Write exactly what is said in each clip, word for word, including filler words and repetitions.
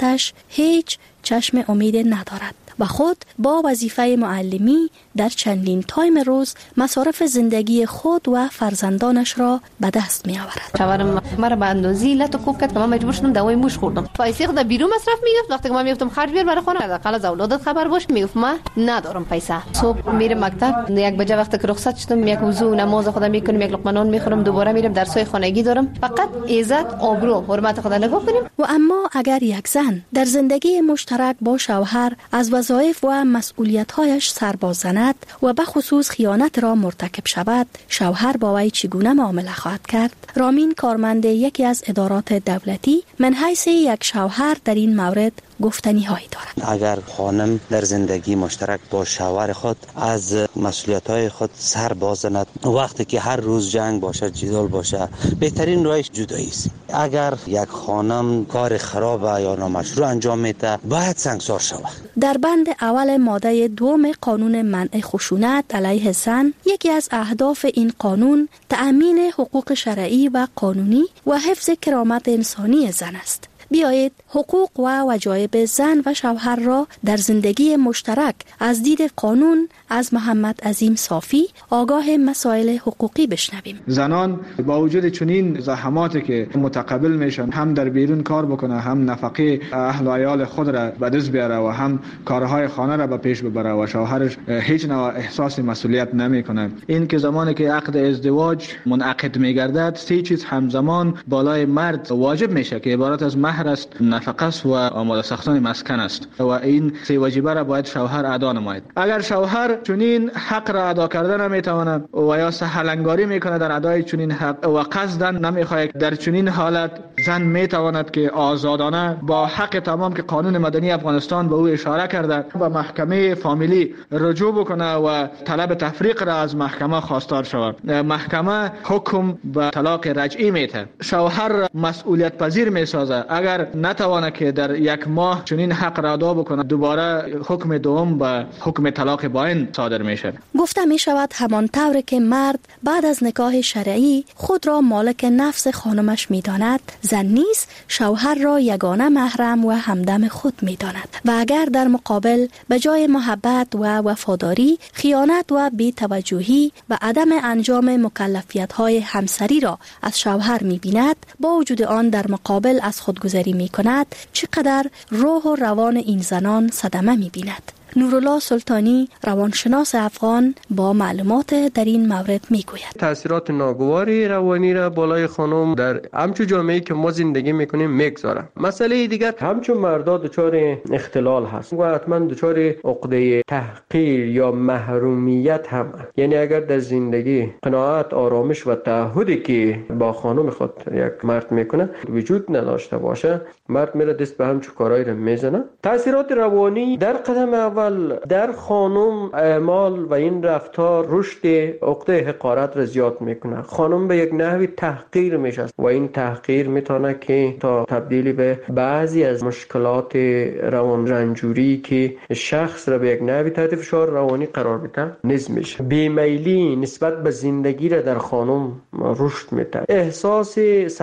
وقتش هیچ چشم امید ندارد و خود با وظیفه معلمی در چندین تایم روز مصارف زندگی خود و فرزندانش را به دست می آورد. شوهرم مرا به اندازی لط و کوب کرد که من مجبور شدم دوای موش خوردم. پیسه خود بیرون مصرف میگفت. وقتی که من میگفتم خرج بیار برای خانه، حداقل از اولادت خبر باش، میگفت من ندارم پیسه. صبح میرم مکتب، یک بجه وقتی که رخصت شدم یک وضو نماز خودم میکنم، یک لقمه نان میخورم، دوباره میرم درسای خانگی دارم. فقط عزت، آبرو، حرمت خود نگاه کنیم. و اما اگر یک زن در زندگی مشترک با شوهر از وظایف و مسئولیت‌هایش سر باز زند و به خصوص خیانت را مرتکب شود، شوهر با وی چگونه معامله خواهد کرد؟ رامین کارمند یکی از ادارات دولتی من حیث یک شوهر در این مورد گفتنی هایی دارد. اگر خانم در زندگی مشترک با شوهر خود از مسئولیت‌های خود سر باز زند، وقتی که هر روز جنگ باشه، جدال باشه، بهترین راهش جدایی است. اگر یک خانم کار خراب یا نامشروع انجام میده، باید سنگسار شود. در بند اول ماده دوم قانون منع خشونت علیه زن، یکی از اهداف این قانون تأمین حقوق شرعی و قانونی و حفظ کرامت انسانی زن است. بیایید حقوق و واجب زن و شوهر را در زندگی مشترک از دید قانون از محمد عظیم صافی آگاه مسائل حقوقی بشنویم. زنان با وجود چنین زحماتی که متقبل میشن، هم در بیرون کار بکنه، هم نفقه اهل و عیال خود را به دست بیاره و هم کارهای خانه را به پیش ببره و شوهرش هیچ نوع احساس مسئولیت نمیکنه. این که زمانی که عقد ازدواج منعقد میگردد، سه چیز همزمان بالای مرد واجب میشه که عبارت از مهر است، نفقه است و آماده ساختن مسکن است و این سه واجبه را باید شوهر ادا نماید. اگر شوهر چنین حق را ادا کرده نمیتواند و یا سهلنگاری میکنه در ادای چنین حق و قصدا نمیخواهد، در چنین حالت زن میتواند که آزادانه با حق تمام که قانون مدنی افغانستان به او اشاره کرده به محکمه فامیلی رجوع بکنه و طلب تفریق را از محکمه خواستار شود. محکمه حکم به طلاق رجعی میده. شوهر مسئولیت پذیر میسازه. اگر نتوانه که در یک ماه چنین حق را ادا بکنه، دوباره حکم دوم به حکم طلاق باین صادر میشه. گفته می شود همان طور که مرد بعد از نکاح شرعی خود را مالک نفس خانمش می داند، زن نیز شوهر را یگانه محرم و همدم خود می داند و اگر در مقابل به جای محبت و وفاداری خیانت و بی‌توجهی و عدم انجام مکلفیت های همسری را از شوهر می بیند، با وجود آن در مقابل از خودگذری می کند، چقدر روح و روان این زنان صدمه می بیند. نورالله سلطانی روانشناس افغان با معلومات در این مورد میگوید تاثیرات ناگواری روانی را بالای خانم در همچون جامعه‌ای که ما زندگی میکنیم میگذاره. مسئله دیگر همچون مردا دچار اختلال هست و حتما دچار عقده تحقیر یا محرومیت هم، یعنی اگر در زندگی قناعت، آرامش و تعهدی که با خانم خود یک مرد میکنه وجود نداشته باشه، مرد میره دست به همچون کارهای را میزنه. تاثیرات روانی در قدم اول در خانم اعمال و این رفتار رشد عقده حقارت را زیاد میکنه. خانم به یک نحوی تحقیر میشه و این تحقیر میتونه که تا تبدیلی به بعضی از مشکلات روان رنجوری که شخص را به یک نحوی تحت فشار روانی قرار بده نیز میشه. بیمیلی نسبت به زندگی را در خانم رشد میده. احساس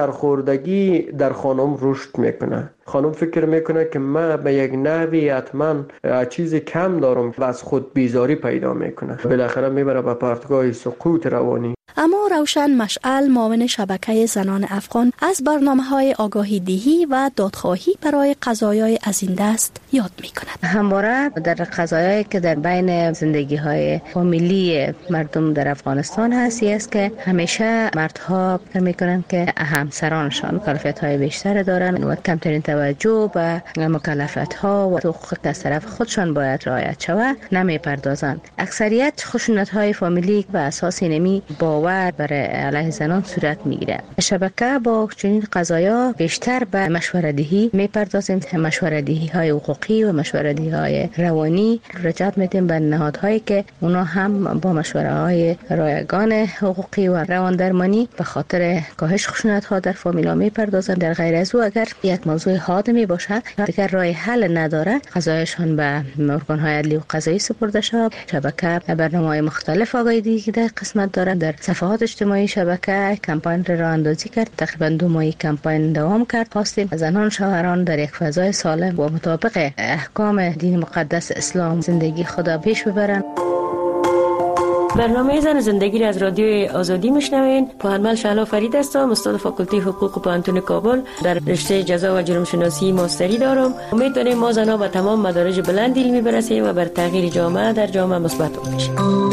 سرخوردگی در خانم رشد میکنه. خانم فکر میکنه که من به یک نحوی حتما چیز کم دارم و از خود بیزاری پیدا میکنه. بالاخره میبره به پرتگاه سقوط روانی. اما روشن مشعل معاون شبکه زنان افغان از برنامه‌های آگاهی دهی و دادخواهی برای قضایای از این دست یاد می‌کند. همواره در قضایایی که در بین زندگی‌های فامیلی مردم در افغانستان هست است که همیشه مردها فکر می‌کنند که همسرانشان مکلفیت‌های بیشتر دارند و کمترین توجه به مکلفیت‌ها و حقوق از طرف خودشان باید رعایت شود نمی‌پردازند. اکثریت خشونت‌های فامیلی به اساس نمی باور برای علیه زنان صورت میگیره. شبکه با چنین قضایا بیشتر به مشوره‌دهی میپردازیم. مشوره‌دهی های حقوقی و مشوره‌دهی های روانی رجوع میدیم به نهادهایی که اونا هم با مشوره های رایگان حقوقی و روان درمانی به خاطر کاهش خشونت ها در فامیل میپردازن. در غیر از او اگر یک موضوع حادمی باشه دیگر راه حل نداره، قضایشان به ارگان های عدلی و قضایی سپرده شود. شبکه برنامه‌های مختلف آگاهی دهی در قسمت داره. در صفحات اجتماعی شبکه کمپاین را اندازی کرد. تقریبا دو ماه کمپاین دوام کرد. خواستیم زنان شوهران در یک فضای سالم و مطابق احکام دین مقدس اسلام زندگی خود پیش ببرند. برنامه زن زندگی را از رادیو آزادی میشنوین. پوهنمل شهلا فرید هستم، استاد فاکولته حقوق پوهنتون کابل. در رشته جزا و جرم شناسی ماستری دارم. امید داریم ما زنها به تمام مدارج بلند علمی برسیم و بر تغییر جامعه در جامعه مثبت باشیم.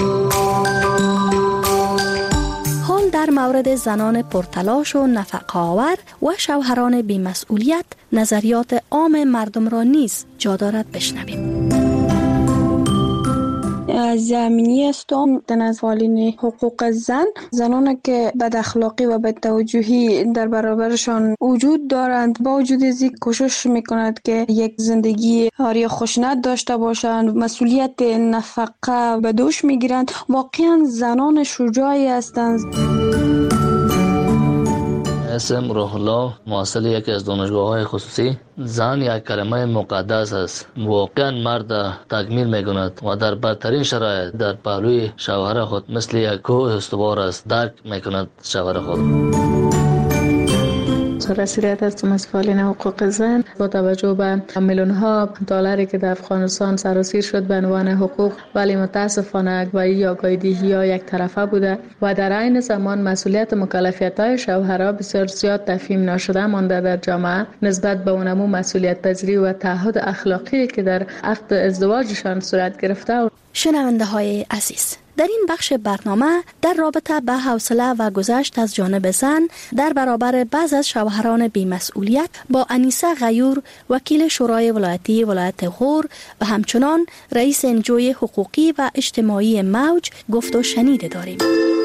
حال در مورد زنان پرتلاش و نفقه آور و شوهران بی‌مسئولیت نظریات عام مردم را نیز جا دارد بشنویم. از زمینی هستم در نزد حقوق زن. زنان که بد اخلاقی و بد توجهی در برابرشان وجود دارند، با وجود از این کوشش میکند که یک زندگی آری خشونت داشته باشند، مسئولیت نفقه به دوش میگیرند. واقعا زنان شجاعی هستند. اسم روح الله، محصل یکی از دانشگاه‌های خصوصی. زن یک کلمه مقدس است. واقعا مرد تکمیل می‌کند و در بدترین شرایط در پهلوی شوهر خود مثل یک کوه استوار است. درک می‌کند شوهر خود. رسیدت هستم از فعالین حقوق زن. با توجه به میلیون ها دلاری که در افغانستان سراسیر شد به عنوان حقوق، ولی متاسفانه اکبری آگاهی دهی ها یک طرفه بوده و در عین زمان مسئولیت و مکلفیت های شوهرها بسیار زیاد تفهیم نشده مانده در جامعه نسبت به اونمو مسئولیت پذیری و تعهد اخلاقی که در عقد ازدواجشان صورت گرفته. شنونده های عزیز، در این بخش برنامه در رابطه به حوصله و گذشت از جانب زن در برابر بعض از شوهران بی‌مسئولیت با انیسه غیور، وکیل شورای ولایتی ولایت غور و همچنان رئیس انجوی حقوقی و اجتماعی موج گفت و شنیده داریم.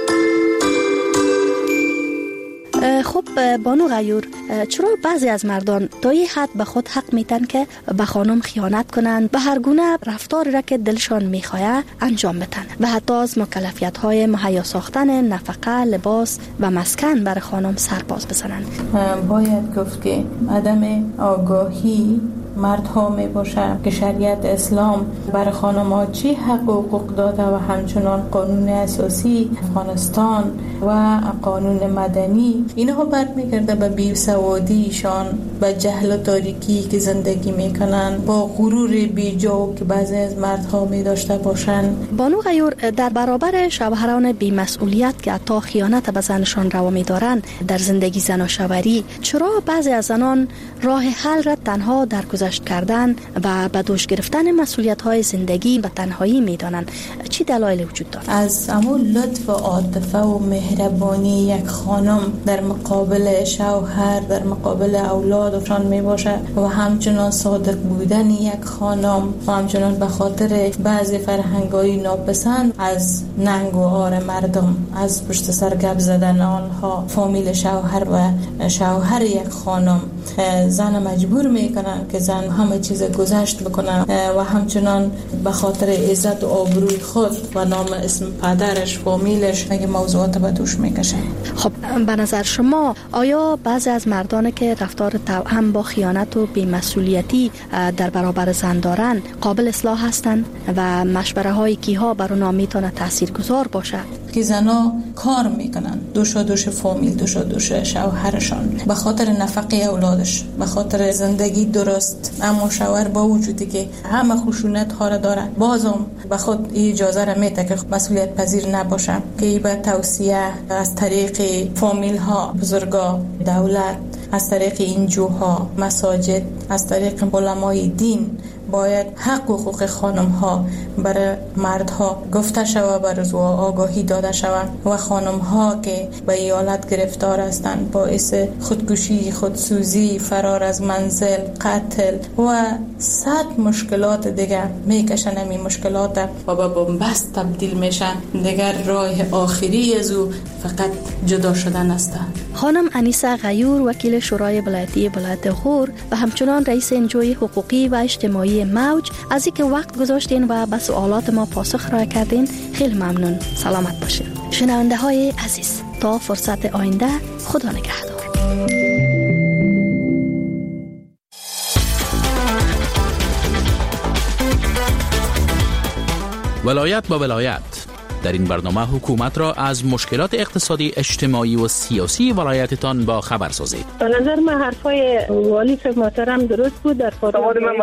خب بانو غیور، چرا بعضی از مردان تا یه حد به خود حق میتن که به خانم خیانت کنند، به هر گونه رفتاری را که دلشان میخواه انجام بدن و حتی از مکلفیت های مهیا ساختن نفقه، لباس و مسکن بر خانم سرباز بزنند؟ باید گفت که عدم آگاهی مردها می باشه که شریعت اسلام بر خانم ها چی حق و حقوق داده و همچنان قانون اساسی افغانستان و قانون مدنی اینها برمیگرده به بی‌سوادیشان، به جهل و تاریکی که زندگی میکنن، با غرور بیجا که بعضی از مردها می داشته باشن. بانو غیور، در برابر شوهران بی‌مسئولیت که حتی خیانت به زنشان روا می‌دارند در زندگی زناشویی، چرا بعضی از زنان راه حل را تنها در گذشت کردن و به دوش گرفتن مسئولیت‌های زندگی به تنهایی می‌دانند؟ چی دلایل وجود دارد؟ از همون لطف و عاطفه و مهربانی یک خانم در مقابل شوهر، در مقابل اولادشان میباشه و همچنان صادق بودن یک خانم و همچنان به خاطر بعضی فرهنگ‌های ناپسند از ننگ و عار مردم، از پشت سر گپ زدن آنها، فامیل شوهر و شوهر یک خانم زن مجبور میکنن که زن همه چیز گذشت بکنن و همچنان به خاطر عزت و آبروی خود و نام اسم پدرش، فامیلش اگه موضوعات به دوش میکشه. خب به نظر شما آیا بعضی از مردان که رفتار توأم با خیانت و بی‌مسئولیتی در برابر زن دارن قابل اصلاح هستند و مشوره های کیها بر اونها میتونه تاثیرگذار باشه؟ که زنا کار میکنن، دوشا دوش فامیل، دوشا دوش شوهرشان، به خاطر نفقه اولادش، به خاطر زندگی درست، اما شوهر با وجودی که همه خشونت ها را داره بازم به خود اجازه را میده که مسئولیت پذیر نباشه، که به توصیه از طریق فامیل ها، بزرگا، دولت، از طریق انجوها، مساجد، از طریق علمای دین باید حق و حقوق خانم ها برای مردها گفته شود، بر آگاهی داده شود و خانم ها که به ایالت گرفتار هستند باعث خودکشی، خودسوزی، فرار از منزل، قتل و صد مشکلات دیگر میکشن. این مشکلات و به بنبست تبدیل میشن. دیگر راه آخری از او فقط جدا شدن است. خانم انیسه غیور، وکیل شورای ولایتی ولایت غور و همچنان رئیس انجوی حقوقی و اجتماعی موج، از اینکه وقت گذاشتین و به سوالات ما پاسخ را کردین خیلی ممنون. سلامت باشین. شنونده های عزیز، تا فرصت آینده، خدا نگهدار. ولایت با ولایت، در این برنامه حکومت را از مشکلات اقتصادی، اجتماعی و سیاسی ولایتتان با خبر سازید. به نظر من حرفای والی محترم درست بود. در